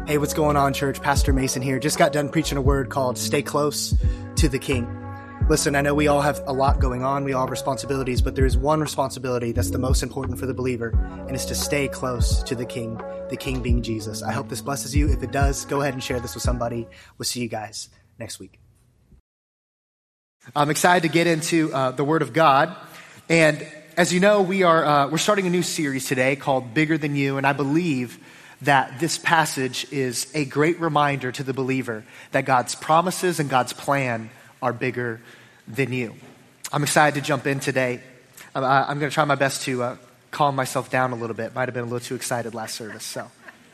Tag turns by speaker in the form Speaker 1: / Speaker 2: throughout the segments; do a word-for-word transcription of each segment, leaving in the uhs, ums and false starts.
Speaker 1: Hey, what's going on, church? Pastor Mason here. Just got done preaching a word called Stay Close to the King. Listen, I know we all have a lot going on. We all have responsibilities, but there is one responsibility that's the most important for the believer, and it's to stay close to the King, the King being Jesus. I hope this blesses you. If it does, go ahead and share this with somebody. We'll see you guys next week. I'm excited to get into uh, the Word of God. And as you know, we are uh, we're starting a new series today called Bigger Than You, and I believe that this passage is a great reminder to the believer that God's promises and God's plan are bigger than you. I'm excited to jump in today. I'm, I'm going to try my best to uh, calm myself down a little bit. Might have been a little too excited last service. So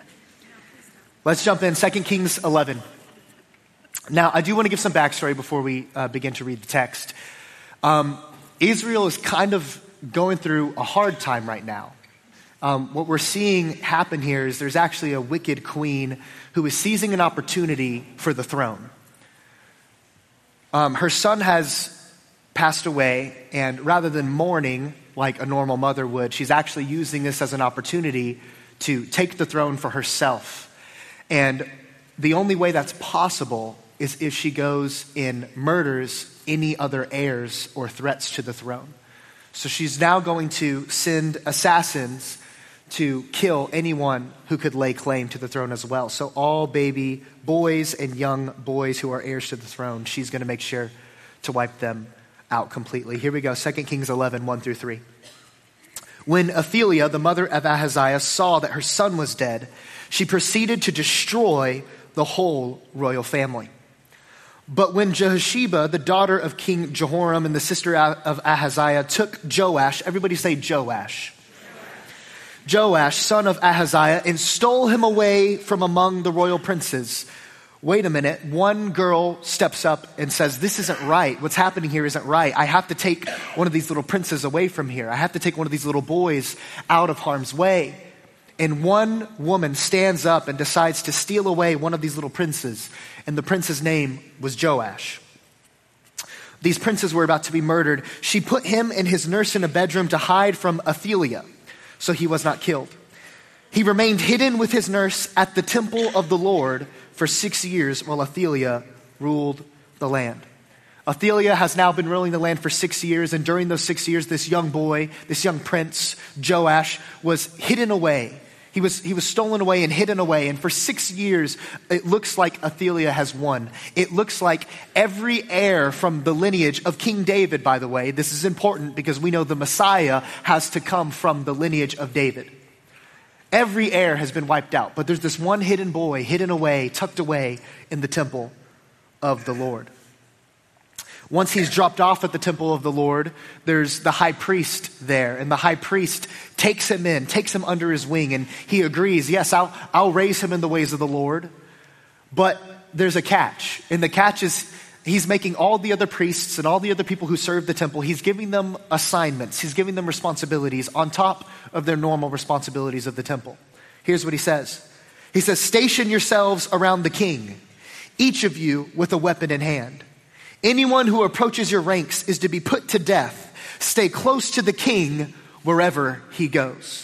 Speaker 1: let's jump in. Second Kings eleven. Now, I do want to give some backstory before we uh, begin to read the text. Um, Israel is kind of going through a hard time right now. Um, what we're seeing happen here is there's actually a wicked queen who is seizing an opportunity for the throne. Um, her son has passed away, and rather than mourning like a normal mother would, she's actually using this as an opportunity to take the throne for herself. And the only way that's possible is if she goes and murders any other heirs or threats to the throne. So she's now going to send assassins to kill anyone who could lay claim to the throne as well. So all baby boys and young boys who are heirs to the throne, she's going to make sure to wipe them out completely. Here we go, Second Kings eleven, one through three. When Athaliah, the mother of Ahaziah, saw that her son was dead, she proceeded to destroy the whole royal family. But when Jehosheba, the daughter of King Jehoram and the sister of Ahaziah, took Joash, everybody say Joash, Joash, son of Ahaziah, and stole him away from among the royal princes. Wait a minute. One girl steps up and says, this isn't right. What's happening here isn't right. I have to take one of these little princes away from here. I have to take one of these little boys out of harm's way. And one woman stands up and decides to steal away one of these little princes. And the prince's name was Joash. These princes were about to be murdered. She put him and his nurse in a bedroom to hide from Athaliah, so he was not killed. He remained hidden with his nurse at the temple of the Lord for six years while Athaliah ruled the land. Athaliah has now been ruling the land for six years, and during those six years, this young boy, this young prince, Joash, was hidden away. He was, he was stolen away and hidden away. And for six years, it looks like Athaliah has won. It looks like every heir from the lineage of King David, by the way, this is important because we know the Messiah has to come from the lineage of David. Every heir has been wiped out, but there's this one hidden boy, hidden away, tucked away in the temple of the Lord. Once he's dropped off at the temple of the Lord, there's the high priest there, and the high priest takes him in, takes him under his wing, and he agrees, yes, I'll, I'll raise him in the ways of the Lord, but there's a catch, and the catch is he's making all the other priests and all the other people who serve the temple, he's giving them assignments, he's giving them responsibilities on top of their normal responsibilities of the temple. Here's what he says. He says, station yourselves around the king, each of you with a weapon in hand. Anyone who approaches your ranks is to be put to death. Stay close to the king wherever he goes.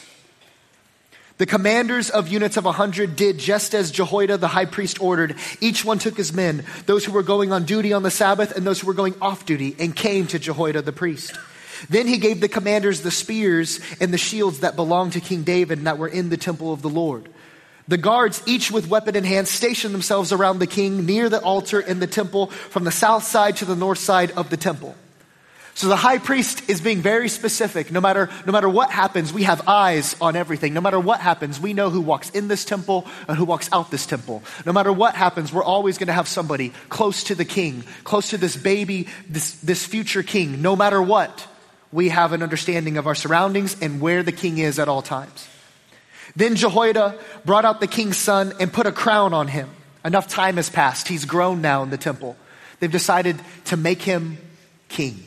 Speaker 1: The commanders of units of a hundred did just as Jehoiada the high priest ordered. Each one took his men, those who were going on duty on the Sabbath and those who were going off duty, and came to Jehoiada the priest. Then he gave the commanders the spears and the shields that belonged to King David and that were in the temple of the Lord. The guards, each with weapon in hand, stationed themselves around the king near the altar in the temple from the south side to the north side of the temple. So the high priest is being very specific. No matter, no matter what happens, we have eyes on everything. No matter what happens, we know who walks in this temple and who walks out this temple. No matter what happens, we're always going to have somebody close to the king, close to this baby, this, this future king. No matter what, we have an understanding of our surroundings and where the king is at all times. Then Jehoiada brought out the king's son and put a crown on him. Enough time has passed. He's grown now in the temple. They've decided to make him king.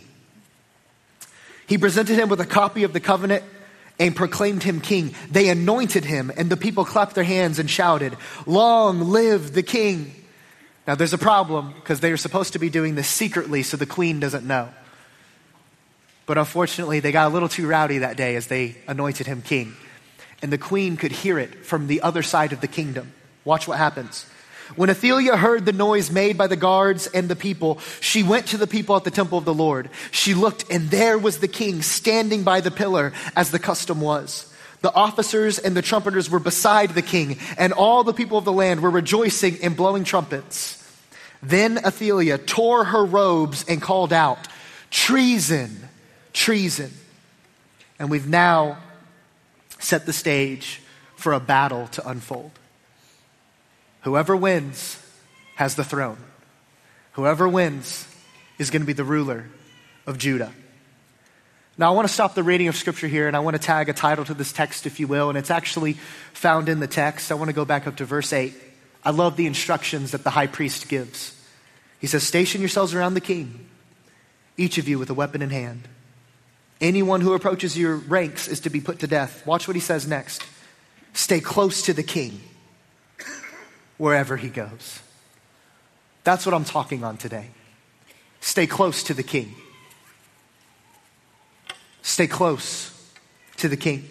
Speaker 1: He presented him with a copy of the covenant and proclaimed him king. They anointed him, and the people clapped their hands and shouted, "Long live the king." Now there's a problem because they are supposed to be doing this secretly so the queen doesn't know. But unfortunately, they got a little too rowdy that day as they anointed him king. And the queen could hear it from the other side of the kingdom. Watch what happens. When Athaliah heard the noise made by the guards and the people, she went to the people at the temple of the Lord. She looked, and there was the king standing by the pillar, as the custom was. The officers and the trumpeters were beside the king, and all the people of the land were rejoicing and blowing trumpets. Then Athaliah tore her robes and called out, "Treason, treason." And we've now set the stage for a battle to unfold. Whoever wins has the throne. Whoever wins is going to be the ruler of Judah. Now I want to stop the reading of scripture here, and I want to tag a title to this text, if you will, and it's actually found in the text. I want to go back up to verse eight. I love the instructions that the high priest gives. He says, "Station yourselves around the king, each of you with a weapon in hand. Anyone who approaches your ranks is to be put to death." Watch what he says next. "Stay close to the king wherever he goes." That's what I'm talking on today. Stay close to the king. Stay close to the king.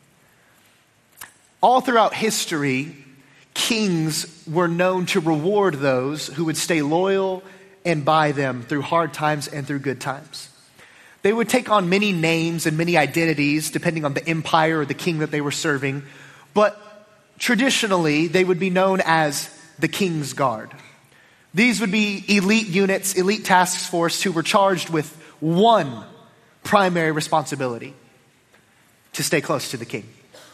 Speaker 1: All throughout history, kings were known to reward those who would stay loyal and by them through hard times and through good times. They would take on many names and many identities depending on the empire or the king that they were serving, but traditionally they would be known as the King's Guard. These would be elite units, elite task force who were charged with one primary responsibility: to stay close to the king,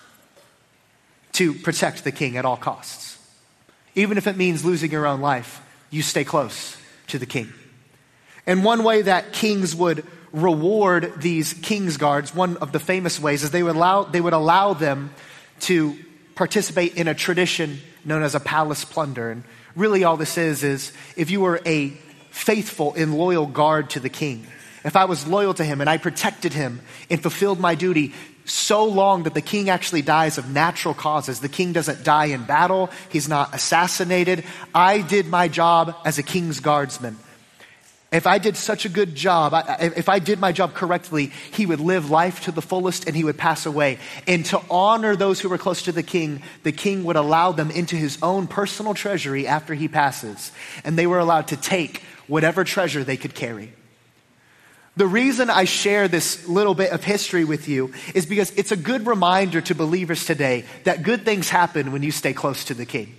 Speaker 1: to protect the king at all costs. Even if it means losing your own life, you stay close to the king. And one way that kings would reward these King's Guards, one of the famous ways, is they would allow, they would allow them to participate in a tradition known as a palace plunder. And really all this is, is if you were a faithful and loyal guard to the king, if I was loyal to him and I protected him and fulfilled my duty so long that the king actually dies of natural causes, the king doesn't die in battle, he's not assassinated, I did my job as a king's guardsman. If I did such a good job, if I did my job correctly, he would live life to the fullest and he would pass away. And to honor those who were close to the king, the king would allow them into his own personal treasury after he passes. And they were allowed to take whatever treasure they could carry. The reason I share this little bit of history with you is because it's a good reminder to believers today that good things happen when you stay close to the king.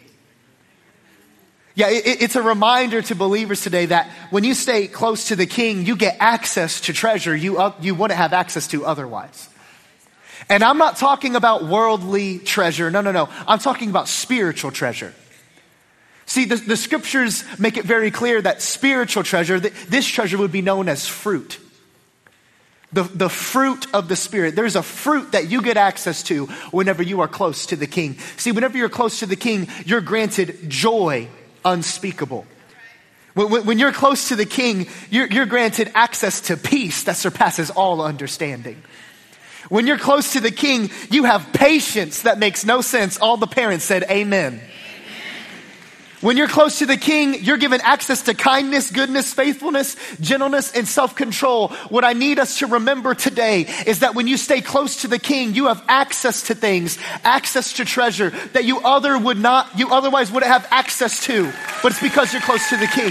Speaker 1: Yeah, it, it's a reminder to believers today that when you stay close to the king, you get access to treasure you, uh, you wouldn't have access to otherwise. And I'm not talking about worldly treasure. No, no, no. I'm talking about spiritual treasure. See, the, the scriptures make it very clear that spiritual treasure, th- this treasure would be known as fruit. The, the fruit of the Spirit. There's a fruit that you get access to whenever you are close to the king. See, whenever you're close to the king, you're granted joy unspeakable. When, when you're close to the king, you're, you're granted access to peace that surpasses all understanding. When you're close to the king, you have patience that makes no sense. All the parents said amen. When you're close to the king, you're given access to kindness, goodness, faithfulness, gentleness, and self-control. What I need us to remember today is that when you stay close to the king, you have access to things, access to treasure that you other would not, you otherwise wouldn't have access to, but it's because you're close to the king.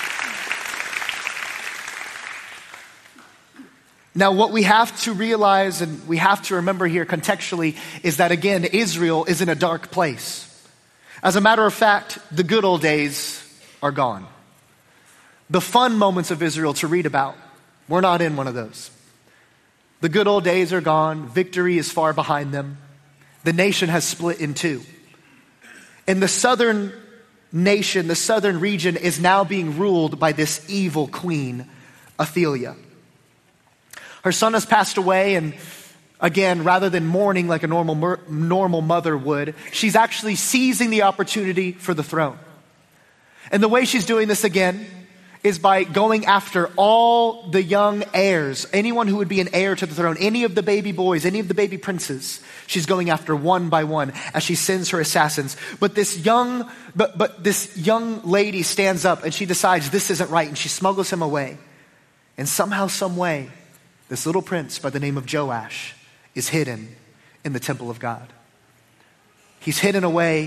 Speaker 1: Now, what we have to realize and we have to remember here contextually is that, again, Israel is in a dark place. As a matter of fact, the good old days are gone. The fun moments of Israel to read about, we're not in one of those. The good old days are gone. Victory is far behind them. The nation has split in two. And the southern nation, the southern region, is now being ruled by this evil queen, Athaliah. Her son has passed away, and again, rather than mourning like a normal normal mother would, she's actually seizing the opportunity for the throne. And the way she's doing this again is by going after all the young heirs, anyone who would be an heir to the throne, any of the baby boys, any of the baby princes. She's going after one by one as she sends her assassins. But this young, but, but this young lady stands up and she decides this isn't right, and she smuggles him away. And somehow, some way, this little prince by the name of Joash is hidden in the temple of God. He's hidden away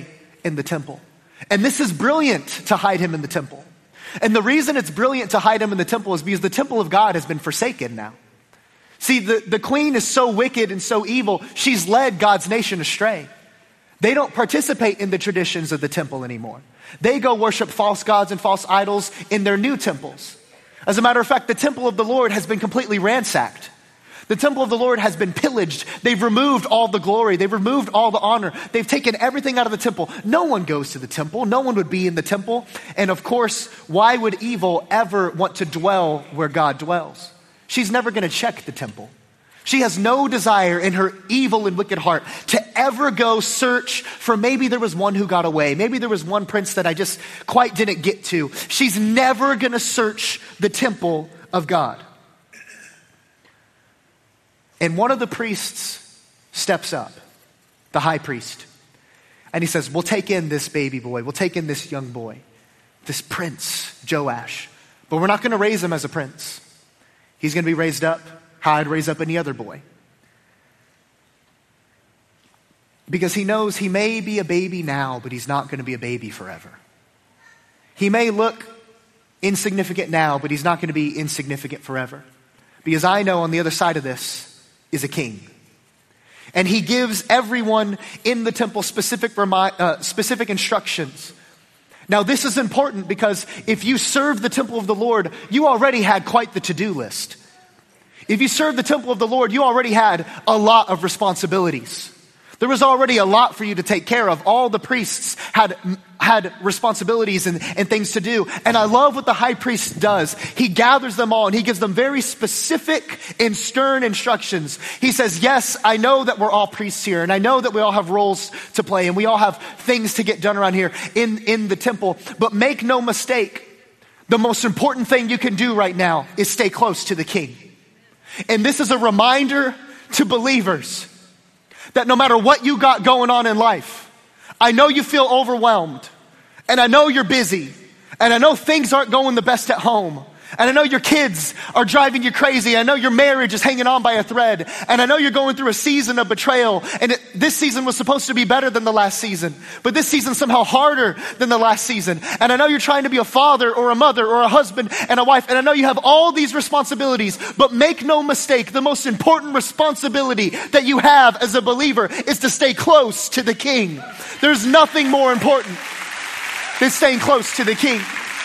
Speaker 1: in the temple. And this is brilliant to hide him in the temple. And the reason it's brilliant to hide him in the temple is because the temple of God has been forsaken now. See, the, the queen is so wicked and so evil, she's led God's nation astray. They don't participate in the traditions of the temple anymore. They go worship false gods and false idols in their new temples. As a matter of fact, the temple of the Lord has been completely ransacked. The temple of the Lord has been pillaged. They've removed all the glory. They've removed all the honor. They've taken everything out of the temple. No one goes to the temple. No one would be in the temple. And of course, why would evil ever want to dwell where God dwells? She's never going to check the temple. She has no desire in her evil and wicked heart to ever go search for maybe there was one who got away. Maybe there was one prince that I just quite didn't get to. She's never going to search the temple of God. And one of the priests steps up, the high priest, and he says, we'll take in this baby boy. We'll take in this young boy, this prince, Joash. But we're not going to raise him as a prince. He's going to be raised up how I'd raise up any other boy. Because he knows he may be a baby now, but he's not going to be a baby forever. He may look insignificant now, but he's not going to be insignificant forever. Because I know on the other side of this is a king. And he gives everyone in the temple specific, remi- uh, specific instructions. Now this is important because if you serve the temple of the Lord, you already had quite the to-do list. If you serve the temple of the Lord, you already had a lot of responsibilities. There was already a lot for you to take care of. All the priests had, had responsibilities and, and things to do. And I love what the high priest does. He gathers them all and he gives them very specific and stern instructions. He says, yes, I know that we're all priests here and I know that we all have roles to play and we all have things to get done around here in, in the temple. But make no mistake, the most important thing you can do right now is stay close to the king. And this is a reminder to believers that no matter what you got going on in life, I know you feel overwhelmed, and I know you're busy, and I know things aren't going the best at home, and I know your kids are driving you crazy. I know your marriage is hanging on by a thread, and I know you're going through a season of betrayal, and it, this season was supposed to be better than the last season, but this season's somehow harder than the last season. And I know you're trying to be a father or a mother or a husband and a wife, and I know you have all these responsibilities, but make no mistake, the most important responsibility that you have as a believer is to stay close to the King. There's nothing more important than staying close to the King.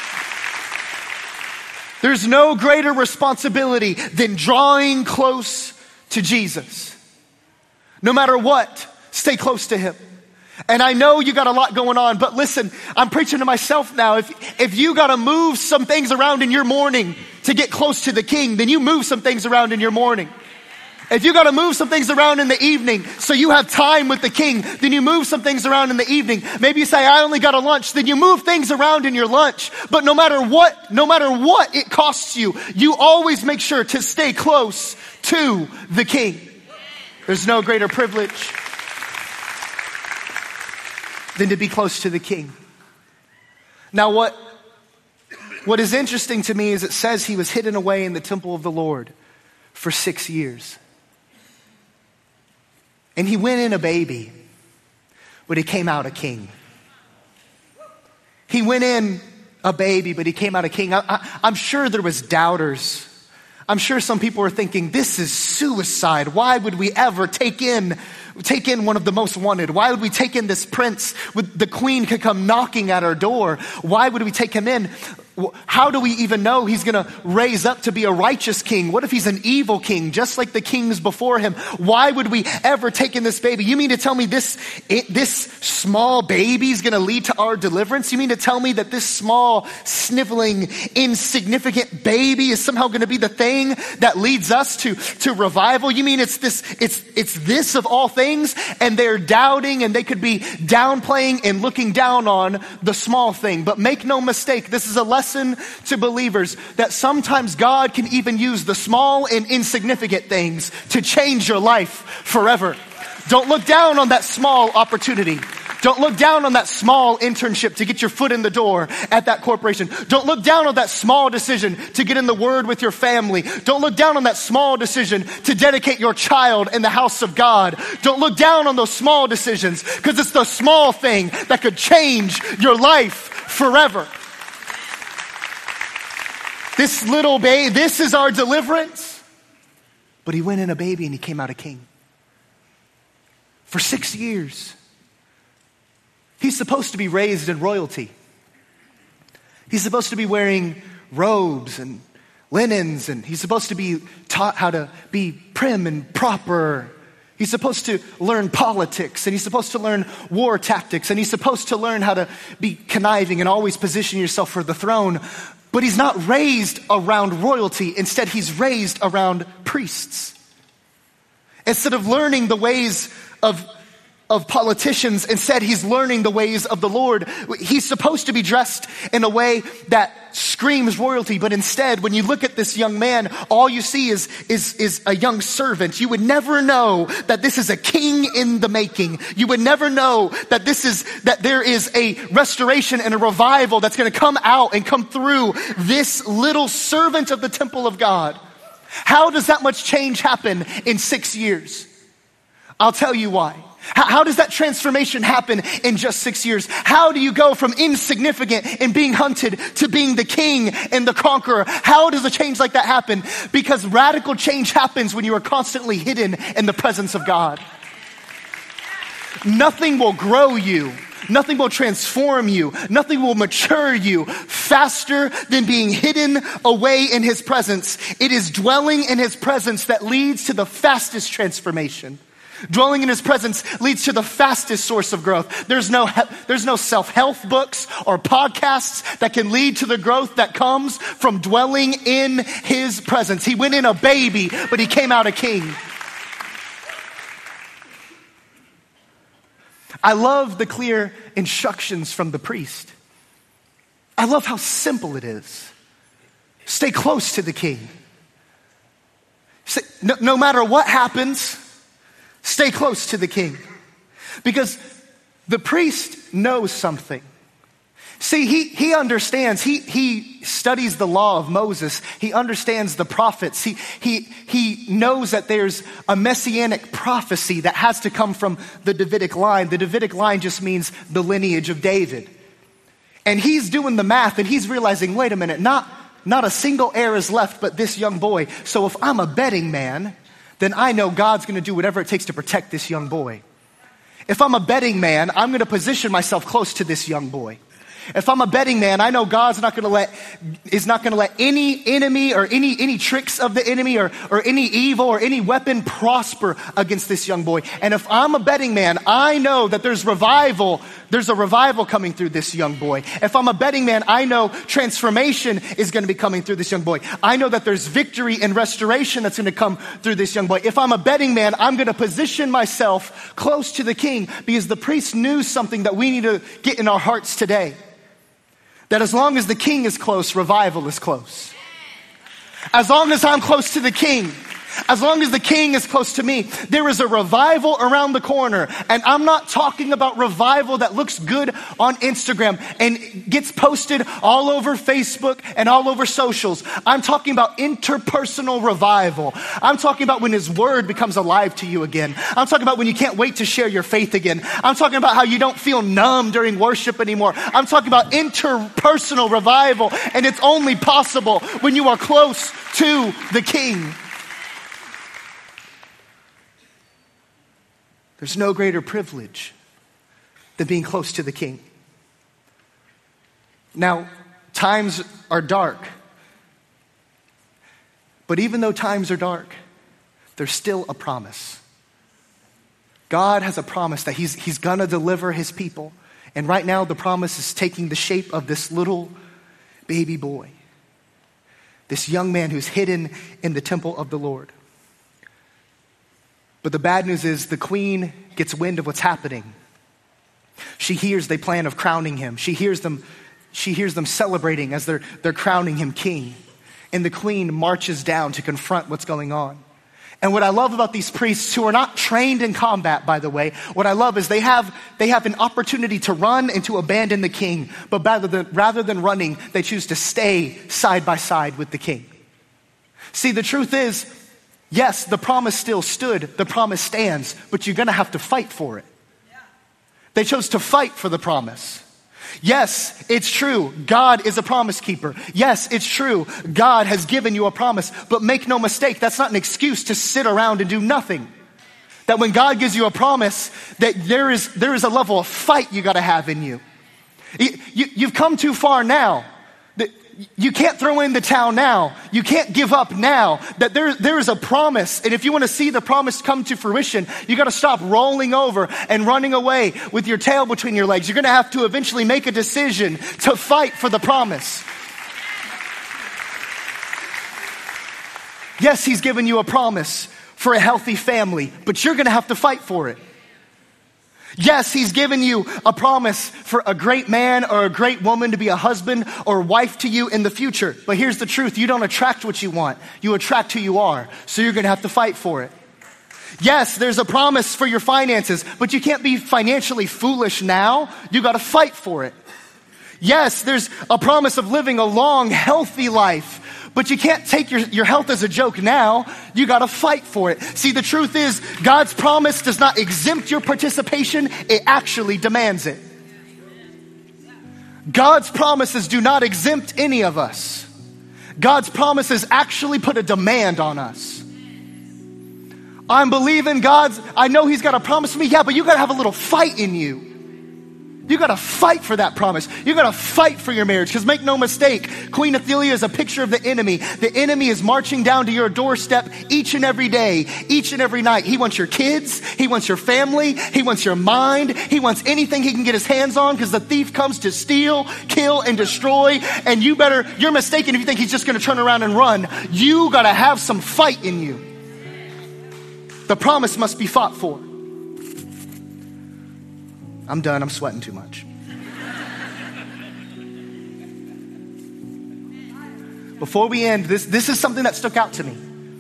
Speaker 1: There's no greater responsibility than drawing close to Jesus. No matter what, stay close to him. And I know you got a lot going on, but listen, I'm preaching to myself now. If, if you got to move some things around in your morning to get close to the King, then you move some things around in your morning. If you got to move some things around in the evening so you have time with the King, then you move some things around in the evening. Maybe you say, I only got a lunch, then you move things around in your lunch. But no matter what, no matter what it costs you, you always make sure to stay close to the King. There's no greater privilege than to be close to the King. Now what, what is interesting to me is it says he was hidden away in the temple of the Lord for six years. And he went in a baby, but he came out a king. He went in a baby, but he came out a king. I, I, I'm sure there was doubters. I'm sure some people were thinking, this is suicide. Why would we ever take in, take in one of the most wanted? Why would we take in this prince? The queen could come knocking at our door. Why would we take him in? How do we even know he's going to raise up to be a righteous king? What if he's an evil king, just like the kings before him? Why would we ever take in this baby? You mean to tell me this, this small baby is going to lead to our deliverance? You mean to tell me that this small, sniveling, insignificant baby is somehow going to be the thing that leads us to, to revival? You mean it's this, it's, it's this of all things? And they're doubting and they could be downplaying and looking down on the small thing. But make no mistake, this is a lesson to believers that sometimes God can even use the small and insignificant things to change your life forever. Don't look down on that small opportunity. Don't look down on that small internship to get your foot in the door at that corporation. Don't look down on that small decision to get in the Word with your family. Don't look down on that small decision to dedicate your child in the house of God. Don't look down on those small decisions, because it's the small thing that could change your life forever. This little baby, this is our deliverance. But he went in a baby and he came out a king. For six years. He's supposed to be raised in royalty. He's supposed to be wearing robes and linens, and he's supposed to be taught how to be prim and proper. He's supposed to learn politics, and he's supposed to learn war tactics, and he's supposed to learn how to be conniving and always position yourself for the throne. But he's not raised around royalty. Instead, he's raised around priests. Instead of learning the ways of of politicians, instead he's learning the ways of the Lord. He's supposed to be dressed in a way that screams royalty, but instead, when you look at this young man, all you see is, is, is a young servant. You would never know that this is a king in the making. You would never know that this is, that there is a restoration and a revival that's going to come out and come through this little servant of the temple of God. How does that much change happen in six years? I'll tell you why. How, how does that transformation happen in just six years? How do you go from insignificant and being hunted to being the king and the conqueror? How does a change like that happen? Because radical change happens when you are constantly hidden in the presence of God. Nothing will grow you. Nothing will transform you. Nothing will mature you faster than being hidden away in his presence. It is dwelling in his presence that leads to the fastest transformation. Dwelling in his presence leads to the fastest source of growth. There's no, there's no self-help books or podcasts that can lead to the growth that comes from dwelling in his presence. He went in a baby, but he came out a king. I love the clear instructions from the priest. I love how simple it is. Stay close to the king. No, no matter what happens, stay close to the king. Because the priest knows something. See, he, he understands, he, he studies the law of Moses. He understands the prophets. He, he, he knows that there's a messianic prophecy that has to come from the Davidic line. The Davidic line just means the lineage of David. And he's doing the math and he's realizing, wait a minute, not, not a single heir is left but this young boy. So if I'm a betting man, then I know God's going to do whatever it takes to protect this young boy. If I'm a betting man, I'm going to position myself close to this young boy. If I'm a betting man, I know God's not going to let, is not going to let any enemy or any, any tricks of the enemy or, or any evil or any weapon prosper against this young boy. And if I'm a betting man, I know that there's revival. There's a revival coming through this young boy. If I'm a betting man, I know transformation is going to be coming through this young boy. I know that there's victory and restoration that's going to come through this young boy. If I'm a betting man, I'm going to position myself close to the king, because the priest knew something that we need to get in our hearts today. That as long as the king is close, revival is close. As long as I'm close to the king, as long as the king is close to me, there is a revival around the corner. And I'm not talking about revival that looks good on Instagram and gets posted all over Facebook and all over socials. I'm talking about interpersonal revival. I'm talking about when his word becomes alive to you again. I'm talking about when you can't wait to share your faith again. I'm talking about how you don't feel numb during worship anymore. I'm talking about interpersonal revival, and it's only possible when you are close to the king. There's no greater privilege than being close to the king. Now, times are dark. But even though times are dark, there's still a promise. God has a promise that he's, he's gonna deliver his people. And right now the promise is taking the shape of this little baby boy. This young man who's hidden in the temple of the Lord. But the bad news is the queen gets wind of what's happening. She hears they plan of crowning him. She hears them, she hears them celebrating as they're, they're crowning him king. And the queen marches down to confront what's going on. And what I love about these priests who are not trained in combat, by the way, what I love is they have they have an opportunity to run and to abandon the king. But rather than, rather than running, they choose to stay side by side with the king. See, the truth is, yes, the promise still stood, the promise stands, but you're going to have to fight for it. They chose to fight for the promise. Yes, it's true. God is a promise keeper. Yes, it's true. God has given you a promise. But make no mistake, that's not an excuse to sit around and do nothing. That when God gives you a promise, that there is there is a level of fight you got to have in you. you, you you've come too far now. That you can't throw in the towel now. You can't give up now. That there, there is a promise. And if you want to see the promise come to fruition, you got to stop rolling over and running away with your tail between your legs. You're going to have to eventually make a decision to fight for the promise. Yes, he's given you a promise for a healthy family, but you're going to have to fight for it. Yes, he's given you a promise for a great man or a great woman to be a husband or wife to you in the future. But here's the truth. You don't attract what you want. You attract who you are. So you're going to have to fight for it. Yes, there's a promise for your finances, but you can't be financially foolish now. You got to fight for it. Yes, there's a promise of living a long, healthy life. But you can't take your, your health as a joke now. You got to fight for it. See, the truth is, God's promise does not exempt your participation. It actually demands it. God's promises do not exempt any of us. God's promises actually put a demand on us. I'm believing God's, I know he's got a promise for me. Yeah, but you got to have a little fight in you. You got to fight for that promise. You got to fight for your marriage. Because make no mistake, Queen Athaliah is a picture of the enemy. The enemy is marching down to your doorstep each and every day, each and every night. He wants your kids. He wants your family. He wants your mind. He wants anything he can get his hands on, because the thief comes to steal, kill, and destroy. And you better, you're mistaken if you think he's just going to turn around and run. You got to have some fight in you. The promise must be fought for. I'm done. I'm sweating too much. Before we end, this, this is something that stuck out to me.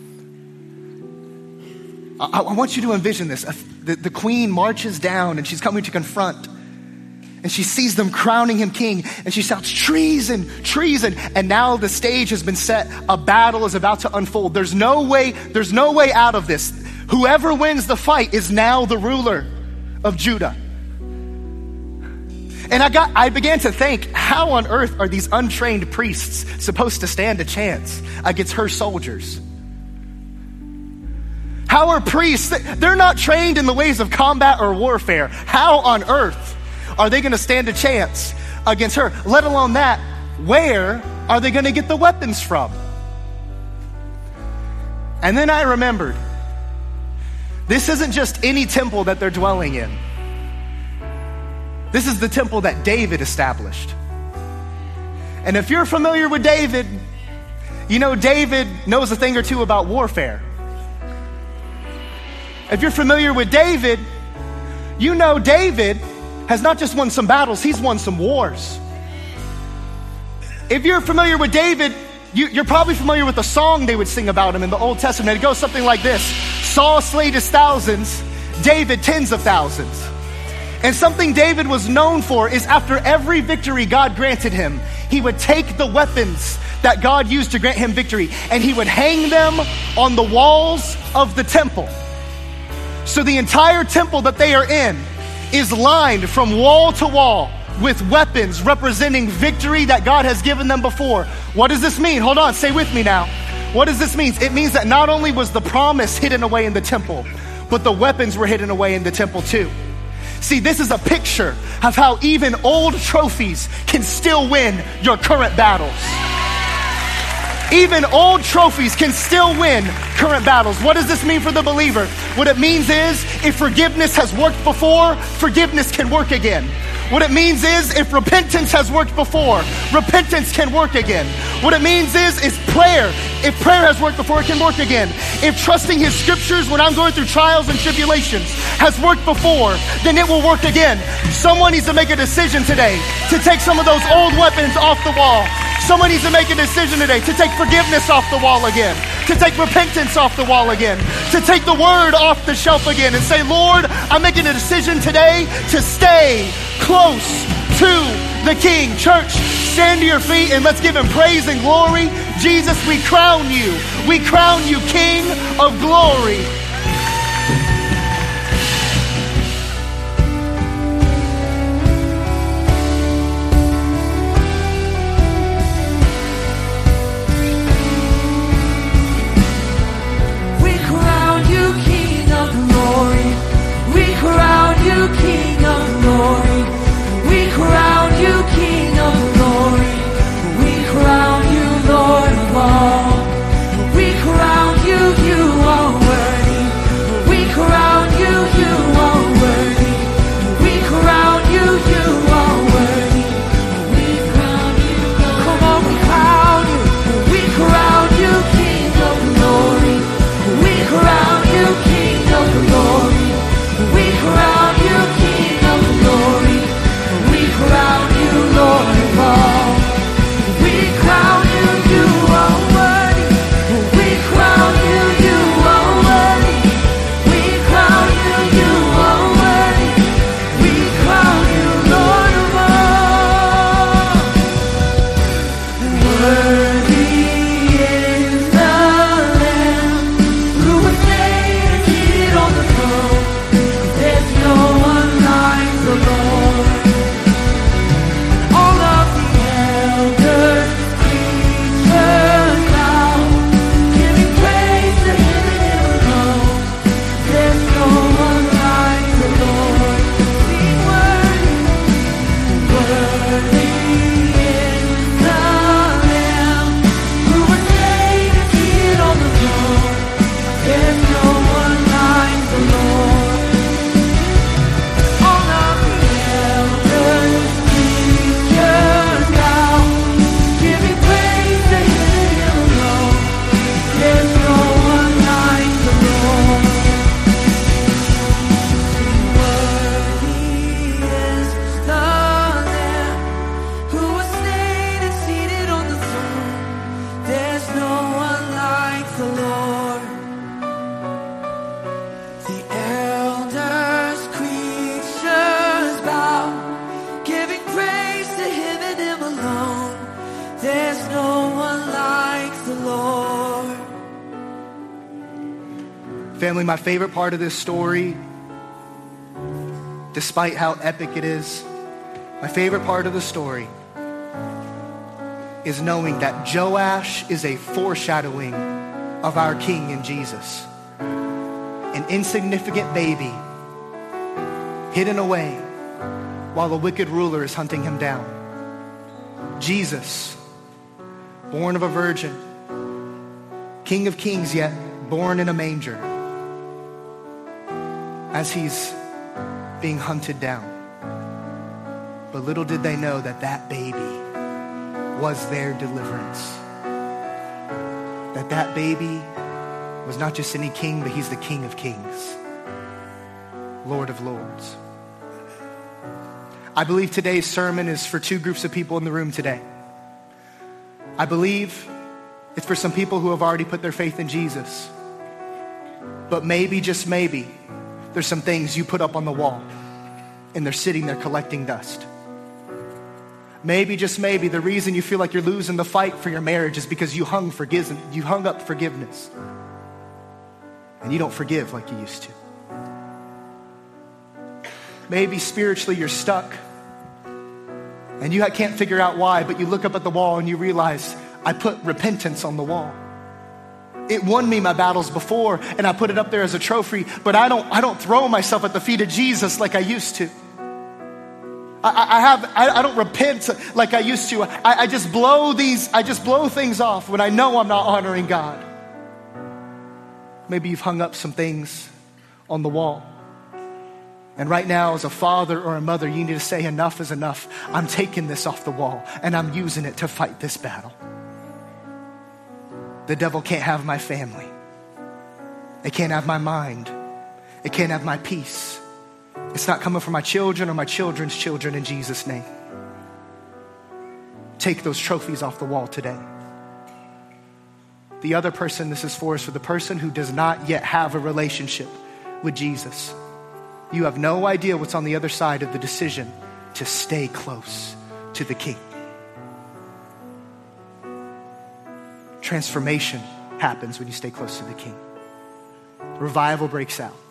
Speaker 1: I, I want you to envision this. The, the queen marches down and she's coming to confront. And she sees them crowning him king. And she shouts, treason, treason. And now the stage has been set. A battle is about to unfold. There's no way, there's no way out of this. Whoever wins the fight is now the ruler of Judah. And I got, I began to think, how on earth are these untrained priests supposed to stand a chance against her soldiers? How are priests, they're not trained in the ways of combat or warfare. How on earth are they going to stand a chance against her? Let alone that, where are they going to get the weapons from? And then I remembered, this isn't just any temple that they're dwelling in. This is the temple that David established. And if you're familiar with David, you know David knows a thing or two about warfare. If you're familiar with David, you know David has not just won some battles, he's won some wars. If you're familiar with David, you, you're probably familiar with the song they would sing about him in the Old Testament. It goes something like this: Saul slayed his thousands, David tens of thousands. And something David was known for is after every victory God granted him, he would take the weapons that God used to grant him victory and he would hang them on the walls of the temple. So the entire temple that they are in is lined from wall to wall with weapons representing victory that God has given them before. What does this mean? Hold on, stay with me now. What does this mean? It means that not only was the promise hidden away in the temple, but the weapons were hidden away in the temple too. See, this is a picture of how even old trophies can still win your current battles. Even old trophies can still win current battles. What does this mean for the believer? What it means is, if forgiveness has worked before, forgiveness can work again. What it means is, if repentance has worked before, repentance can work again. What it means is, is prayer. If prayer has worked before, it can work again. If trusting his scriptures when I'm going through trials and tribulations has worked before, then it will work again. Someone needs to make a decision today to take some of those old weapons off the wall. Someone needs to make a decision today to take forgiveness off the wall again. to take repentance off the wall again, to take the word off the shelf again and say, Lord, I'm making a decision today to stay close to the King. Church, stand to your feet and let's give him praise and glory. Jesus, we crown you. We crown you King of glory. Family, my favorite part of this story, despite how epic it is, my favorite part of the story is knowing that Joash is a foreshadowing of our King in Jesus. An insignificant baby hidden away while a wicked ruler is hunting him down. Jesus, born of a virgin, King of kings, yet born in a manger, as he's being hunted down. But little did they know that that baby was their deliverance. That that baby was not just any king, but he's the King of kings, Lord of lords. I believe today's sermon is for two groups of people in the room today. I believe it's for some people who have already put their faith in Jesus. But maybe, just maybe, there's some things you put up on the wall and they're sitting there collecting dust. Maybe, just maybe, the reason you feel like you're losing the fight for your marriage is because you hung forgive, you hung up forgiveness. And you don't forgive like you used to. Maybe spiritually you're stuck and you can't figure out why, but you look up at the wall and you realize, I put repentance on the wall. It won me my battles before, and I put it up there as a trophy, but I don't I don't throw myself at the feet of Jesus like I used to. I, I have I, I don't repent like I used to. I, I just blow these, I just blow things off when I know I'm not honoring God. Maybe you've hung up some things on the wall. And right now, as a father or a mother, you need to say, enough is enough. I'm taking this off the wall, and I'm using it to fight this battle. The devil can't have my family. It can't have my mind. It can't have my peace. It's not coming from my children or my children's children, in Jesus' name. Take those trophies off the wall today. The other person this is for is for the person who does not yet have a relationship with Jesus. You have no idea what's on the other side of the decision to stay close to the King. Transformation happens when you stay close to the King. Revival breaks out.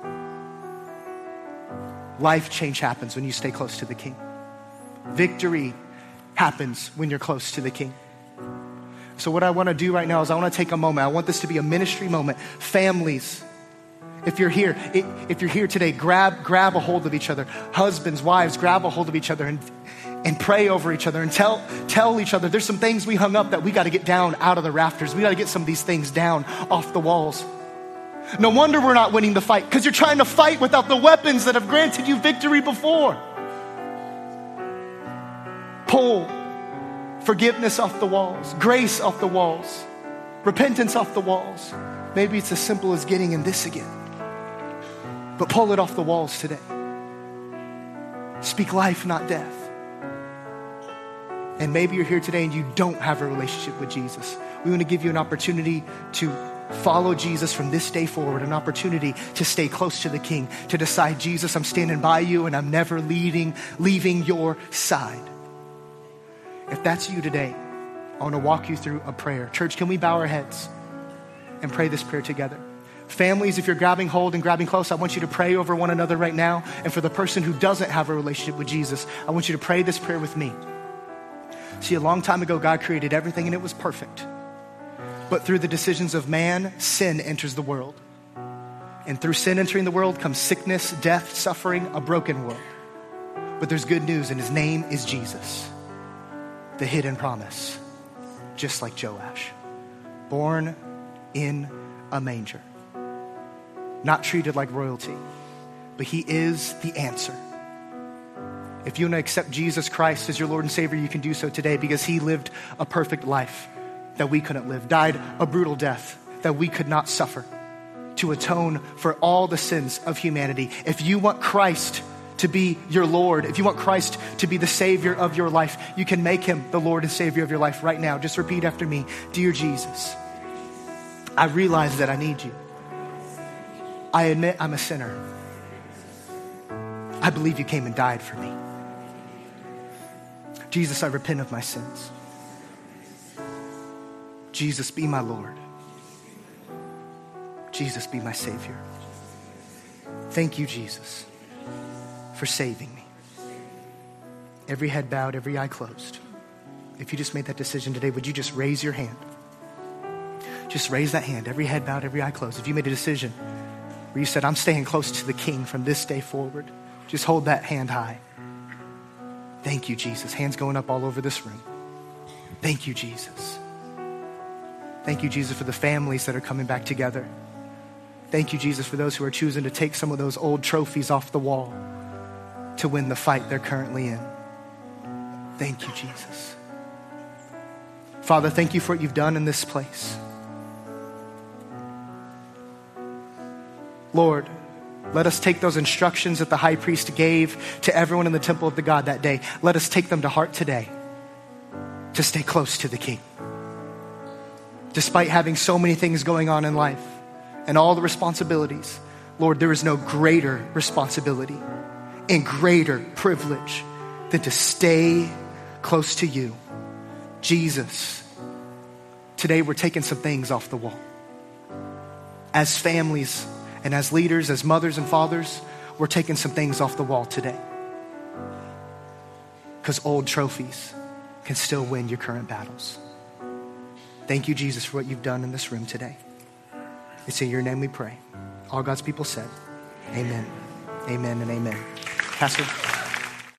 Speaker 1: Life change happens when you stay close to the King. Victory happens when you're close to the King. So what I want to do right now is I want to take a moment. I want this to be a ministry moment. Families, if you're here, if you're here today, grab grab a hold of each other. Husbands, wives, grab a hold of each other and and pray over each other and tell tell each other there's some things we hung up that we got to get down out of the rafters. We got to get some of these things down off the walls. No wonder we're not winning the fight, because you're trying to fight without the weapons that have granted you victory before. Pull forgiveness off the walls, grace off the walls, repentance off the walls. Maybe it's as simple as getting in this again. But pull it off the walls today. Speak life, not death. And maybe you're here today and you don't have a relationship with Jesus. We want to give you an opportunity to follow Jesus from this day forward, an opportunity to stay close to the King, to decide, Jesus, I'm standing by you and I'm never leaving, leaving your side. If that's you today, I want to walk you through a prayer. Church, can we bow our heads and pray this prayer together? Families, if you're grabbing hold and grabbing close, I want you to pray over one another right now. And for the person who doesn't have a relationship with Jesus, I want you to pray this prayer with me. See, a long time ago, God created everything and it was perfect. But through the decisions of man, sin enters the world. And through sin entering the world comes sickness, death, suffering, a broken world. But there's good news, and his name is Jesus, the hidden promise, just like Joash, born in a manger, not treated like royalty, but he is the answer. If you want to accept Jesus Christ as your Lord and Savior, you can do so today, because he lived a perfect life that we couldn't live, died a brutal death that we could not suffer, to atone for all the sins of humanity. If you want Christ to be your Lord, if you want Christ to be the Savior of your life, you can make him the Lord and Savior of your life right now. Just repeat after me. Dear Jesus, I realize that I need you. I admit I'm a sinner. I believe you came and died for me. Jesus, I repent of my sins. Jesus, be my Lord. Jesus, be my Savior. Thank you, Jesus, for saving me. Every head bowed, every eye closed. If you just made that decision today, would you just raise your hand? Just raise that hand. Every head bowed, every eye closed. If you made a decision where you said, I'm staying close to the King from this day forward, just hold that hand high. Thank you, Jesus. Hands going up all over this room. Thank you, Jesus. Thank you, Jesus, for the families that are coming back together. Thank you, Jesus, for those who are choosing to take some of those old trophies off the wall to win the fight they're currently in. Thank you, Jesus. Father, thank you for what you've done in this place. Lord, let us take those instructions that the high priest gave to everyone in the temple of the God that day. Let us take them to heart today to stay close to the King. Despite having so many things going on in life and all the responsibilities, Lord, there is no greater responsibility and greater privilege than to stay close to you. Jesus, today we're taking some things off the wall. As families and as leaders, as mothers and fathers, we're taking some things off the wall today. Because old trophies can still win your current battles. Thank you, Jesus, for what you've done in this room today. It's in your name we pray. All God's people said, amen, amen, and amen. Pastor.